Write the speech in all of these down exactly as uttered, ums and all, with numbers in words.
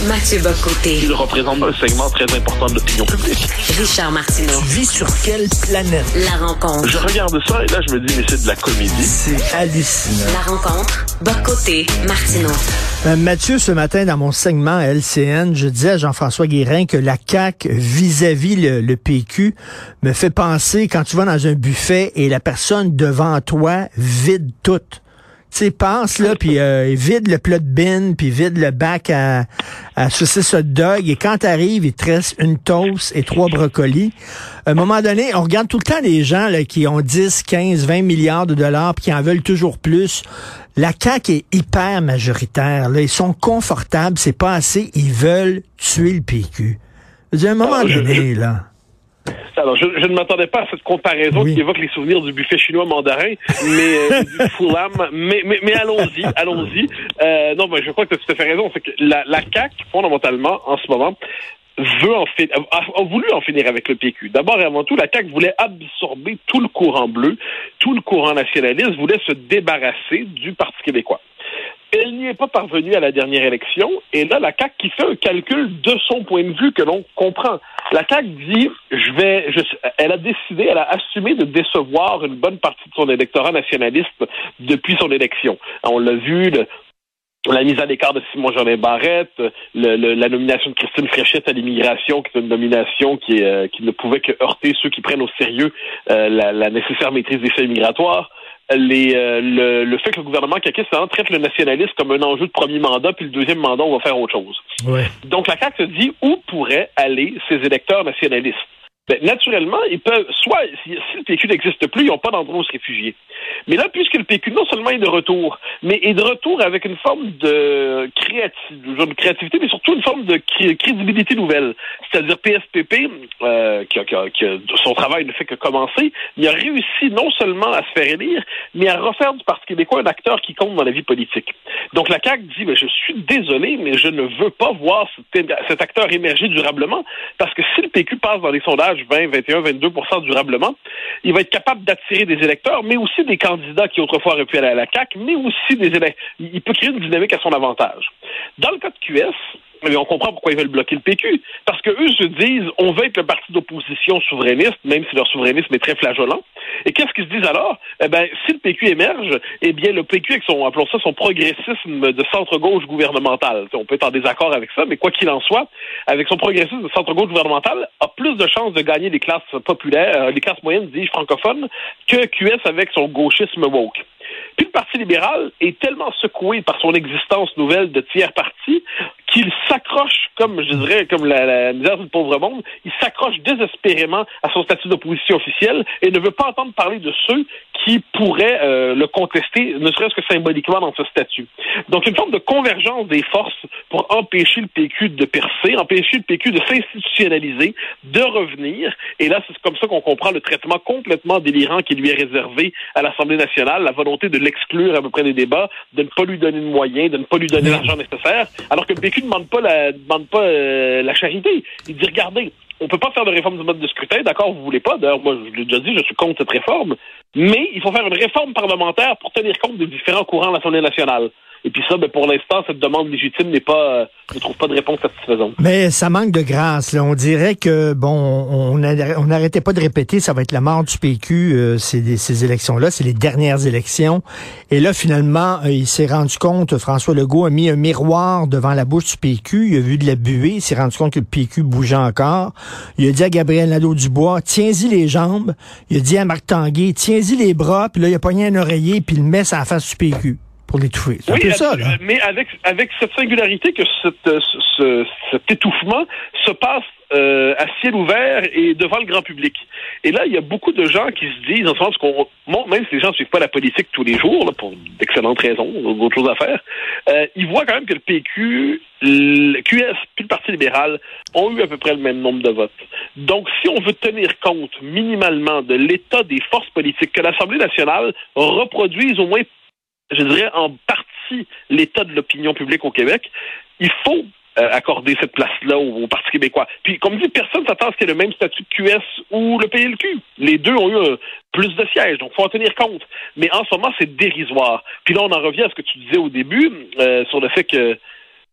Mathieu Bock-Côté. Il représente un segment très important de l'opinion publique. Richard Martineau. Tu vis sur quelle planète? La rencontre. Je regarde ça et là, je me dis, mais c'est de la comédie. C'est hallucinant. La rencontre. Bock-Côté, Martineau. Euh, Mathieu, ce matin, dans mon segment à L C N, je disais à Jean-François Guérin que la C A Q, vis-à-vis le, le P Q, me fait penser quand tu vas dans un buffet et la personne devant toi vide tout. Tu sais, pense, là, puis euh, vide le plat de bine, puis vide le bac à, à saucisse hot dog, et quand t'arrives, il te reste une toast et trois brocolis. À un moment donné, on regarde tout le temps les gens là, qui ont dix, quinze, vingt milliards de dollars, puis qui en veulent toujours plus. La C A Q est hyper majoritaire, là. Ils sont confortables, c'est pas assez, ils veulent tuer le P Q. Je veux dire, à un moment Alors, donné, je, je... là... Alors, je, je ne m'attendais pas à cette comparaison oui. qui évoque les souvenirs du buffet chinois mandarin, mais euh, du Fulham. Mais, mais, mais allons-y, allons-y. Euh, non, mais je crois que tu as tout à fait raison. C'est que la, la C A Q, fondamentalement, en ce moment, veut en finir, a, a voulu en finir avec le P Q. D'abord et avant tout, la C A Q voulait absorber tout le courant bleu, tout le courant nationaliste, voulait se débarrasser du Parti québécois. Elle n'y est pas parvenue à la dernière élection, et là, la C A Q qui fait un calcul de son point de vue que l'on comprend. La C A Q dit, je vais, je, elle a décidé, elle a assumé de décevoir une bonne partie de son électorat nationaliste depuis son élection. On l'a vu, le, la mise à l'écart de Simon-Jolin Barrette, le, le, la nomination de Christine Fréchette à l'immigration, qui est une nomination qui, est, euh, qui ne pouvait que heurter ceux qui prennent au sérieux euh, la, la nécessaire maîtrise des faits migratoires. Les, euh, le, le fait que le gouvernement caquiste traite le nationalisme comme un enjeu de premier mandat, puis le deuxième mandat, on va faire autre chose. Ouais. Donc, la C A Q se dit où pourraient aller ces électeurs nationalistes. Ben, naturellement, ils peuvent, soit, si, si le P Q n'existe plus, ils n'ont pas d'endroit où se réfugier. Mais là, puisque le P Q, non seulement est de retour, mais est de retour avec une forme de, créati- de créativité, mais surtout une forme de cré- crédibilité nouvelle. C'est-à-dire P S P P, euh, qui, a, qui, a, qui a, son travail ne fait que commencer, il a réussi non seulement à se faire élire, mais à refaire du Parti québécois un acteur qui compte dans la vie politique. Donc la C A Q dit, ben, je suis désolé, mais je ne veux pas voir cet, cet acteur émerger durablement, parce que si le P Q passe dans les sondages vingt, vingt et un, vingt-deux pour cent durablement, il va être capable d'attirer des électeurs, mais aussi des candidats qui autrefois auraient pu aller à la C A Q, mais aussi des électeurs. Il peut créer une dynamique à son avantage. Dans le cas de Q S, mais on comprend pourquoi ils veulent bloquer le P Q. Parce que eux se disent, on veut être le parti d'opposition souverainiste, même si leur souverainisme est très flageolant. Et qu'est-ce qu'ils se disent alors? Eh ben, si le P Q émerge, eh bien, le P Q, avec son, appelons ça, son progressisme de centre-gauche gouvernemental, on peut être en désaccord avec ça, mais quoi qu'il en soit, avec son progressisme de centre-gauche gouvernemental, a plus de chances de gagner les classes populaires, les classes moyennes, dis-je, francophones, que Q S avec son gauchisme woke. Puis le Parti libéral est tellement secoué par son existence nouvelle de tiers parti qu'il s'accroche, comme je dirais, comme la, la misère du pauvre monde, il s'accroche désespérément à son statut d'opposition officielle et ne veut pas entendre parler de ceux qui pourraient euh, le contester, ne serait-ce que symboliquement dans ce statut. Donc une forme de convergence des forces pour empêcher le P Q de percer, empêcher le P Q de s'institutionnaliser, de revenir, et là c'est comme ça qu'on comprend le traitement complètement délirant qui lui est réservé à l'Assemblée nationale, la volonté de l'exclure à peu près des débats, de ne pas lui donner de moyens, de ne pas lui donner l'argent nécessaire, alors que le P Q ne demande pas la, demande pas euh, la charité. Il dit, regardez, on peut pas faire de réforme du mode de scrutin, d'accord, vous voulez pas, d'ailleurs, moi, je l'ai déjà dit, je suis contre cette réforme, mais il faut faire une réforme parlementaire pour tenir compte des différents courants de l'Assemblée nationale. Et puis ça, ben, pour l'instant, cette demande légitime n'est pas, euh, ne trouve pas de réponse satisfaisante. Mais ça manque de grâce, là. On dirait que, bon, on n'arrêtait pas de répéter, ça va être la mort du P Q, euh, ces, ces élections-là, c'est les dernières élections. Et là, finalement, euh, il s'est rendu compte, François Legault a mis un miroir devant la bouche du P Q, il a vu de la buée, il s'est rendu compte que le P Q bougeait encore. Il a dit à Gabriel Nadeau-Dubois, tiens-y les jambes. Il a dit à Marc Tanguay, tiens-y les bras, puis là, il a pogné un oreiller, puis il le met sur la face du P Q. Pour l'étouffer. C'est oui, un peu ça, là. Mais avec, avec cette singularité que cette, ce, cet étouffement se passe euh, à ciel ouvert et devant le grand public. Et là, il y a beaucoup de gens qui se disent, en ce sens qu'on, bon, même si les gens ne suivent pas la politique tous les jours, là, pour d'excellentes raisons, d'autres choses à faire, euh, ils voient quand même que le P Q, le Q S puis le Parti libéral ont eu à peu près le même nombre de votes. Donc, si on veut tenir compte minimalement de l'état des forces politiques, que l'Assemblée nationale reproduise au moins, je dirais, en partie l'état de l'opinion publique au Québec, il faut euh, accorder cette place-là au, au Parti québécois. Puis, comme dit, personne ne s'attend à ce qu'il y ait le même statut de Q S ou le P L Q. Les deux ont eu euh, plus de sièges, donc il faut en tenir compte. Mais en ce moment, c'est dérisoire. Puis là, on en revient à ce que tu disais au début, euh, sur le fait que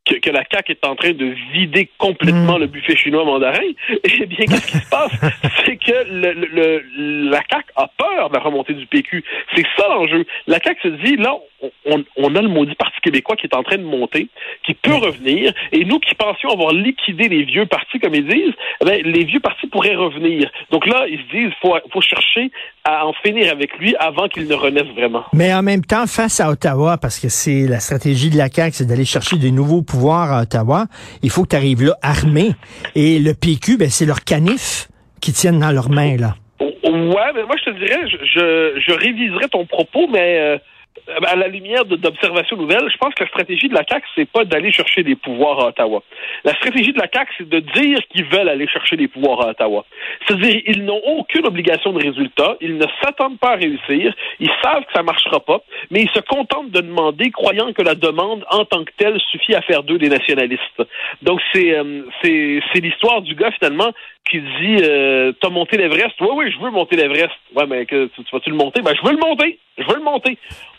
que, que la C A Q est en train de vider complètement mmh. le buffet chinois mandarin, eh bien, qu'est-ce qui se passe? C'est que le, le, le, la C A Q a peur de la remontée du P Q. C'est ça l'enjeu. La C A Q se dit, là, on, on a le maudit Parti québécois qui est en train de monter, qui peut revenir, et nous qui pensions avoir liquidé les vieux partis, comme ils disent, ben, les vieux partis pourraient revenir. Donc là, ils se disent, faut, faut chercher à en finir avec lui avant qu'il ne renaisse vraiment. Mais en même temps, face à Ottawa, parce que c'est la stratégie de la C A Q, c'est d'aller chercher des nouveaux pouvoirs à Ottawa, il faut que tu arrives là armé. Et le P Q, ben, c'est leur canif qui tiennent dans leurs mains, là. Ouais, mais moi, je te dirais, je, je, je réviserais ton propos, mais... Euh, à la lumière d'observations nouvelles, je pense que la stratégie de la C A Q, c'est pas d'aller chercher des pouvoirs à Ottawa. La stratégie de la C A Q, c'est de dire qu'ils veulent aller chercher des pouvoirs à Ottawa. C'est-à-dire, ils n'ont aucune obligation de résultat, ils ne s'attendent pas à réussir, ils savent que ça marchera pas, mais ils se contentent de demander, croyant que la demande en tant que telle suffit à faire d'eux des nationalistes. Donc, c'est euh, c'est, c'est l'histoire du gars, finalement, qui dit euh, « T'as monté l'Everest? » « Oui, oui, je veux monter l'Everest. »« Ouais, mais que, tu, tu vas-tu le monter? »« Ben, je veux le monter. Je veux le monter. »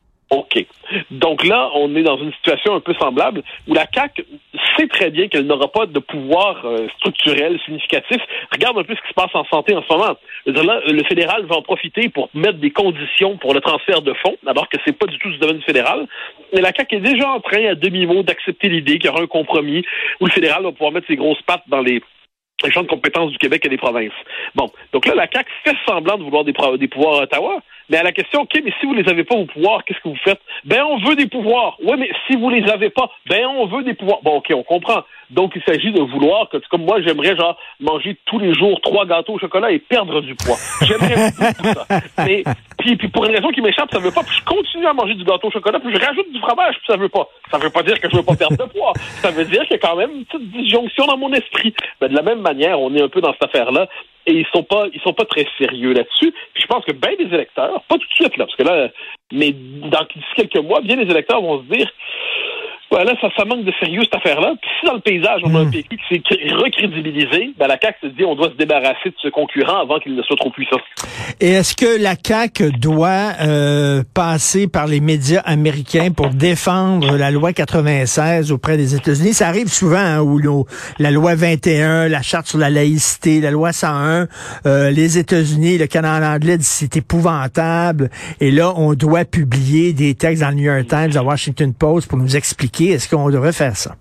OK. Donc là, on est dans une situation un peu semblable où la C A Q sait très bien qu'elle n'aura pas de pouvoir euh, structurel significatif. Regarde un peu ce qui se passe en santé en ce moment. Là, le fédéral va en profiter pour mettre des conditions pour le transfert de fonds, alors que c'est pas du tout du domaine fédéral. Et la C A Q est déjà en train, à demi-mot, d'accepter l'idée qu'il y aura un compromis où le fédéral va pouvoir mettre ses grosses pattes dans les les champs de compétences du Québec et des provinces. Bon, donc là, la C A Q fait semblant de vouloir des, des pouvoirs à Ottawa, mais à la question, OK, mais si vous les avez pas, vos pouvoirs, qu'est-ce que vous faites? Ben, on veut des pouvoirs. Oui, mais si vous les avez pas, ben, on veut des pouvoirs. Bon, OK, on comprend. Donc, il s'agit de vouloir que, comme moi, j'aimerais, genre, manger tous les jours trois gâteaux au chocolat et perdre du poids. J'aimerais tout ça. Mais, puis, puis pour une raison qui m'échappe, ça veut pas, puis je continue à manger du gâteau au chocolat, puis je rajoute du fromage, puis ça veut pas. Ça veut pas dire que je veux pas perdre de poids. Ça veut dire qu'il y a quand même une petite disjonction dans mon esprit. Ben, de la même manière, on est un peu dans cette affaire-là. Et ils sont pas, ils sont pas très sérieux là-dessus. Puis je pense que bien des électeurs, pas tout de suite là, parce que là, mais dans d'ici quelques mois, bien des électeurs vont se dire, ouais, là, ça, ça manque de sérieux cette affaire-là. Puis si dans le paysage, on a un P Q qui s'est recrédibilisé, ben la C A Q se dit, on doit se débarrasser de ce concurrent avant qu'il ne soit trop puissant. Et est-ce que la C A Q doit euh, passer par les médias américains pour défendre la loi quatre-vingt-seize auprès des États-Unis? Ça arrive souvent, hein, où nos, la loi vingt et un, la charte sur la laïcité, la loi cent un, euh, les États-Unis, le Canada anglais dit c'est épouvantable. Et là, on doit publier des textes dans le New York Times, dans Washington Post pour nous expliquer. Est-ce qu'on devrait faire ça?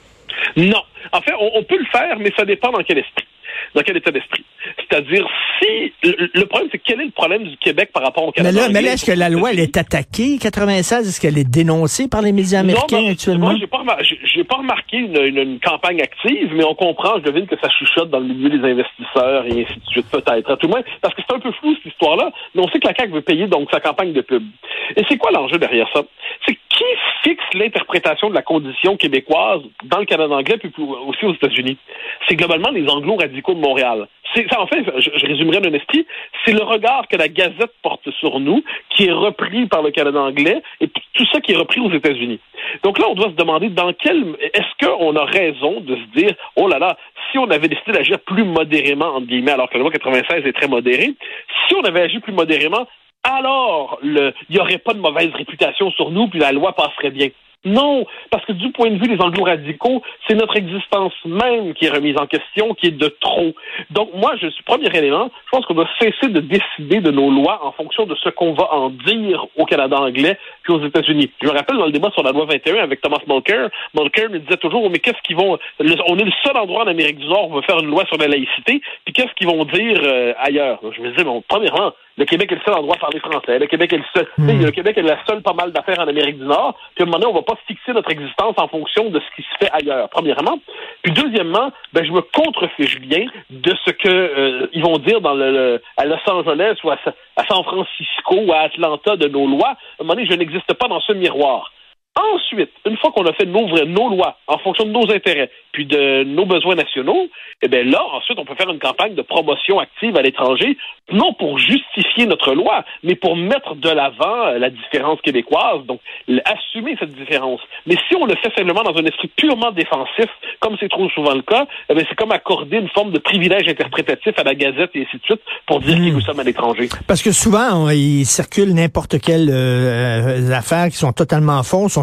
Non. En fait, on, on peut le faire, mais ça dépend dans quel esprit. Dans quel état d'esprit. C'est-à-dire, si... Le, le problème, c'est quel est le problème du Québec par rapport au Canada? Mais là, mais là est-ce que la loi, elle est attaquée, quatre-vingt-seize? Est-ce qu'elle est dénoncée par les médias américains non, non, actuellement? Moi, j'ai pas, remar- j'ai, j'ai pas remarqué une, une, une campagne active, mais on comprend, je devine que ça chuchote dans le milieu des investisseurs et ainsi de suite, peut-être. À tout le moins, parce que c'est un peu flou, cette histoire-là, mais on sait que la C A Q veut payer donc sa campagne de pub. Et c'est quoi l'enjeu derrière ça? C'est qui fixe l'interprétation de la condition québécoise dans le Canada anglais, puis aussi aux États-Unis? C'est globalement les anglo-radicaux de Montréal. C'est, ça, en fait, je, je résumerai d'un esprit, c'est le regard que la Gazette porte sur nous, qui est repris par le Canada anglais, et tout ça qui est repris aux États-Unis. Donc là, on doit se demander dans quel... Est-ce qu'on a raison de se dire, oh là là, si on avait décidé d'agir plus modérément, entre guillemets, alors que la loi quatre-vingt-seize est très modérée, si on avait agi plus modérément, alors il n'y aurait pas de mauvaise réputation sur nous, puis la loi passerait bien. Non, parce que du point de vue des anglo-radicaux, c'est notre existence même qui est remise en question, qui est de trop. Donc moi, je suis premier élément, je pense qu'on doit cesser de décider de nos lois en fonction de ce qu'on va en dire au Canada anglais puis aux États-Unis. Je me rappelle dans le débat sur la loi vingt et un avec Thomas Mulcair, Mulcair me disait toujours, mais qu'est-ce qu'ils vont... On est le seul endroit en Amérique du Nord où on va faire une loi sur la laïcité, puis qu'est-ce qu'ils vont dire euh, ailleurs? Je me disais, bon, premièrement, le Québec est le seul endroit à parler français. Le Québec est le seul. Mmh. Le Québec est la seule pas mal d'affaires en Amérique du Nord. Puis à un moment donné, on va pas fixer notre existence en fonction de ce qui se fait ailleurs, premièrement. Puis deuxièmement, ben je me contrefiche bien de ce que euh, ils vont dire dans le, le à Los Angeles ou à, à San Francisco ou à Atlanta de nos lois. À un moment donné, je n'existe pas dans ce miroir. Ensuite, une fois qu'on a fait nos, nos lois en fonction de nos intérêts puis de nos besoins nationaux, eh bien là, ensuite, on peut faire une campagne de promotion active à l'étranger, non pour justifier notre loi, mais pour mettre de l'avant la différence québécoise, donc assumer cette différence. Mais si on le fait simplement dans un esprit purement défensif, comme c'est trop souvent le cas, eh bien c'est comme accorder une forme de privilège interprétatif à la Gazette et ainsi de suite pour dire mmh. que nous sommes à l'étranger. Parce que souvent, on, il circule n'importe quelle euh, affaires qui sont totalement fausses. On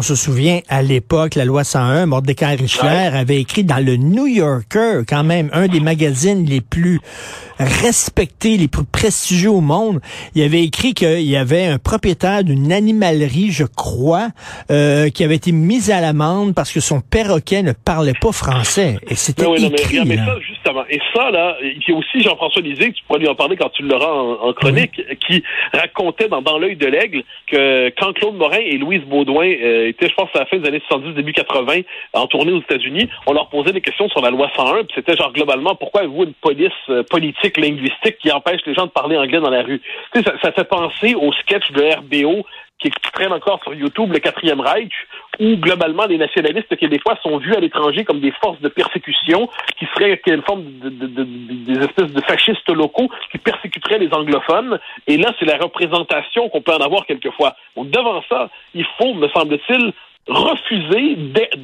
on se souvient, à l'époque, la loi cent un, Mordecai Richler ouais. avait écrit dans le New Yorker, quand même, un des magazines les plus respectés, les plus prestigieux au monde. Il avait écrit qu'il y avait un propriétaire d'une animalerie, je crois, euh, qui avait été mis à l'amende parce que son perroquet ne parlait pas français. Et c'était oui, écrit, non, mais, mais ça, justement. Et ça, là, il y a aussi Jean-François Lisée, tu pourras lui en parler quand tu l'auras en, en chronique, oui. qui racontait dans, dans L'Œil de l'Aigle que quand Claude Morin et Louise Baudouin euh, étaient, je pense, à la fin des années soixante-dix, début quatre-vingts, en tournée aux États-Unis, on leur posait des questions sur la loi cent un, puis c'était genre, globalement, pourquoi avez-vous une police euh, politique linguistique qui empêche les gens de parler anglais dans la rue? Tu sais, ça, ça fait penser au sketch de R B O qui traîne encore sur YouTube, le quatrième Reich, où globalement les nationalistes québécois sont vus à l'étranger comme des forces de persécution qui seraient une forme de, de, de, de, des espèces de fascistes locaux qui persécuteraient les anglophones. Et là, c'est la représentation qu'on peut en avoir quelquefois. Donc devant ça, il faut, me semble-t-il, refuser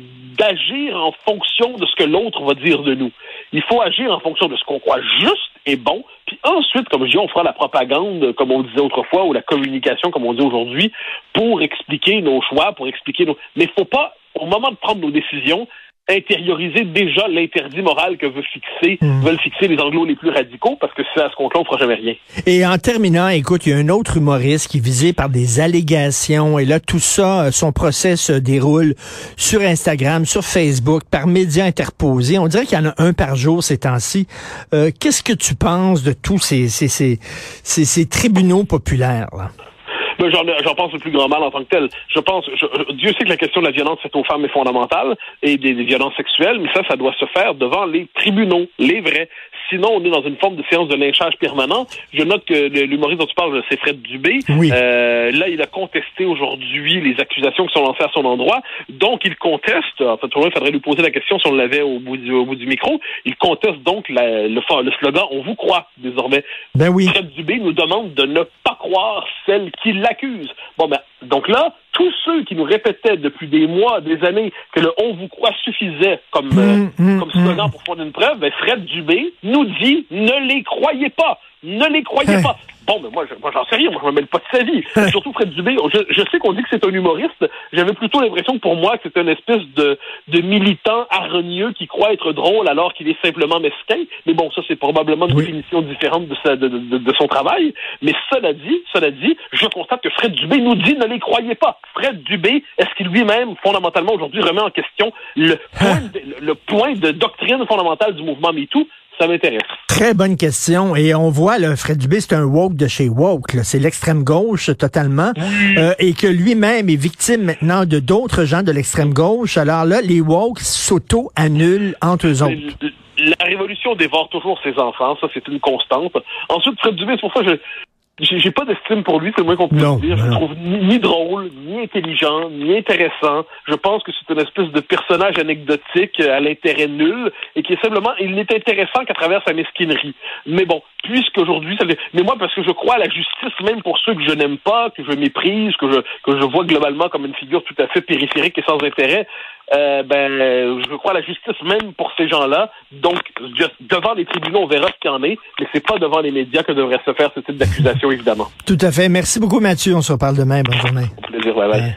d'agir en fonction de ce que l'autre va dire de nous. Il faut agir en fonction de ce qu'on croit juste et bon, puis ensuite, comme je dis, on fera la propagande, comme on disait autrefois, ou la communication, comme on dit aujourd'hui, pour expliquer nos choix, pour expliquer nos... Mais il ne faut pas, au moment de prendre nos décisions, intérioriser déjà l'interdit moral que veut fixer, mmh. veulent fixer les anglos les plus radicaux, parce que c'est à ce compte-là, on ne fera jamais rien. Et en terminant, écoute, il y a un autre humoriste qui est visé par des allégations, et là, tout ça, son procès se déroule sur Instagram, sur Facebook, par médias interposés. On dirait qu'il y en a un par jour ces temps-ci. Euh, qu'est-ce que tu penses de tous ces, ces, ces, ces, ces tribunaux populaires, là? Ben, j'en, j'en pense le plus grand mal en tant que tel. Je pense, je, Dieu sait que la question de la violence faite aux femmes est fondamentale et des, des violences sexuelles, mais ça, ça doit se faire devant les tribunaux, les vrais. Sinon, on est dans une forme de séance de lynchage permanent. Je note que l'humoriste dont tu parles, c'est Fred Dubé. Oui. Euh, là, il a contesté aujourd'hui les accusations qui sont lancées à son endroit. Donc, il conteste, en fait, il faudrait lui poser la question si on l'avait au bout du, au bout du micro. Il conteste donc la, le, le slogan « On vous croit » désormais. Ben oui. Fred Dubé nous demande de ne pas croire celle qui l'accuse. Bon, ben, donc là, tous ceux qui nous répétaient depuis des mois, des années, que le « on vous croit » suffisait comme, mmh, euh, mmh, comme slogan mmh. pour faire une preuve, ben Fred Dubé nous dit « ne les croyez pas ». Ne les croyez hey. pas. Bon, mais moi, je, moi, j'en sais rien. Moi, je me mêle pas de sa vie. Hey. Surtout Fred Dubé. Je, je sais qu'on dit que c'est un humoriste. J'avais plutôt l'impression que pour moi, que c'est une espèce de, de militant hargneux qui croit être drôle alors qu'il est simplement mesquin. Mais bon, ça, c'est probablement une oui. définition différente de, sa, de, de, de son travail. Mais cela dit, cela dit, je constate que Fred Dubé nous dit ne les croyez pas. Fred Dubé, est-ce qu'il lui-même, fondamentalement, aujourd'hui, remet en question le point de, le point de doctrine fondamentale du mouvement MeToo? Ça m'intéresse. Très bonne question. Et on voit, là, Fred Dubé, c'est un woke de chez woke. Là. C'est l'extrême gauche totalement. Oui. Euh, et que lui-même est victime maintenant de d'autres gens de l'extrême gauche. Alors là, les woke s'auto-annulent entre eux autres. La révolution dévore toujours ses enfants. Ça, c'est une constante. Ensuite, Fred Dubé, c'est pour ça que je... J'ai, j'ai pas d'estime pour lui, c'est le moins qu'on peut non, dire. Non. Je le trouve ni, ni drôle, ni intelligent, ni intéressant. Je pense que c'est une espèce de personnage anecdotique à l'intérêt nul et qui est simplement, il n'est intéressant qu'à travers sa mesquinerie. Mais bon, puisqu'aujourd'hui, ça, mais moi, parce que je crois à la justice, même pour ceux que je n'aime pas, que je méprise, que je, que je vois globalement comme une figure tout à fait périphérique et sans intérêt, Euh, ben, je crois à la justice même pour ces gens-là. Donc, devant les tribunaux, on verra ce qu'il y en est, mais c'est pas devant les médias que devrait se faire ce type d'accusation, évidemment. Tout à fait. Merci beaucoup, Mathieu. On se reparle demain. Bonne journée. Au plaisir. Bye bye. Ouais.